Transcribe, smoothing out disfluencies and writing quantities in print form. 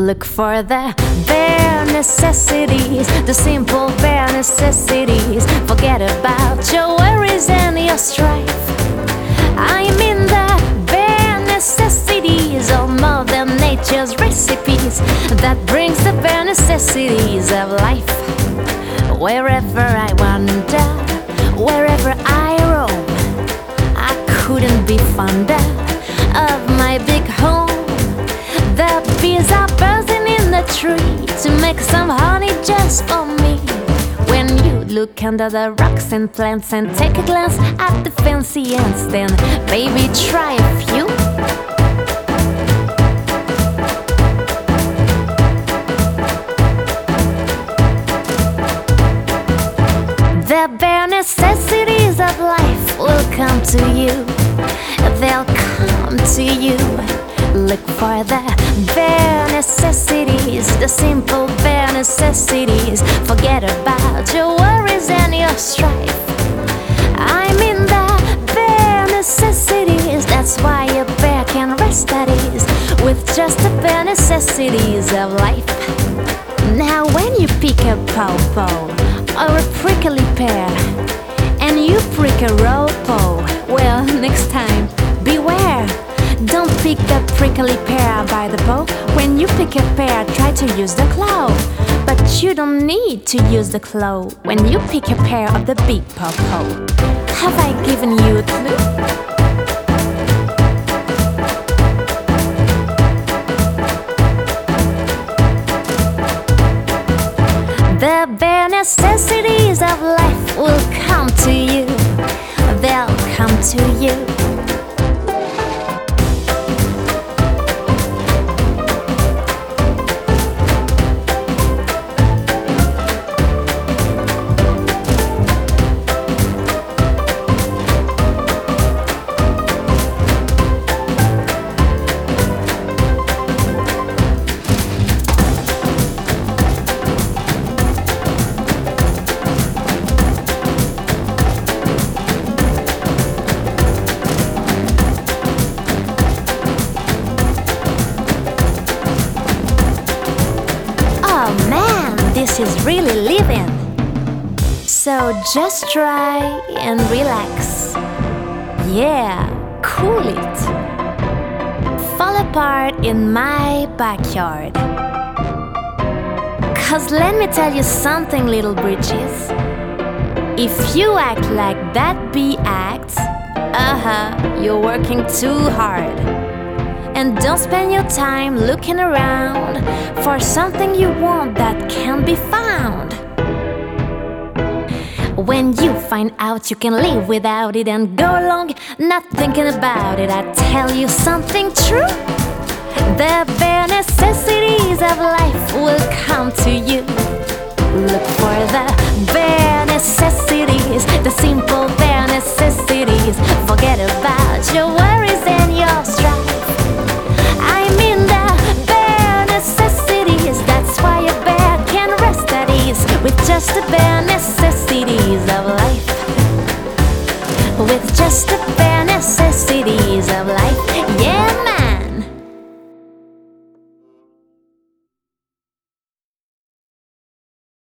Look for the bare necessities, the simple bare necessities. Forget about your worries and your strife. I'm in the bare necessities of Mother Nature's recipes that brings the bare necessities of life. Wherever I wander, wherever I roam, I couldn't be fonder of my big home. The bees are buzzing in the tree to make some honey just for me. When you look under the rocks and plants and take a glance at the fancy ants, then baby try a few. The bare necessities of life will come to you. They'll come to you. Look for the bare necessities, the simple bare necessities. Forget about your worries and your strife. I'm in the bare necessities. That's why a bear can rest at ease with just the bare necessities of life. Now when you pick a pawpaw or a prickly pear and you prick a row-paw, well, next time, beware. Don't pick the prickly pear by the bow. When you pick a pear, try to use the claw. But you don't need to use the claw when you pick a pear of the big pawpaw. Have I given you a clue? The bare necessities of life will come to you. They'll come to you. Oh man, this is really living. So just try and relax. Yeah, cool it. Fall apart in my backyard. 'Cause let me tell you something, little britches. If you act like that bee acts, you're working too hard. And don't spend your time looking around for something you want that can't be found. When you find out you can live without it and go along not thinking about it, I tell you something true. The bare necessities of life will come to you. Look for the bare necessities, the simple bare necessities. Forget about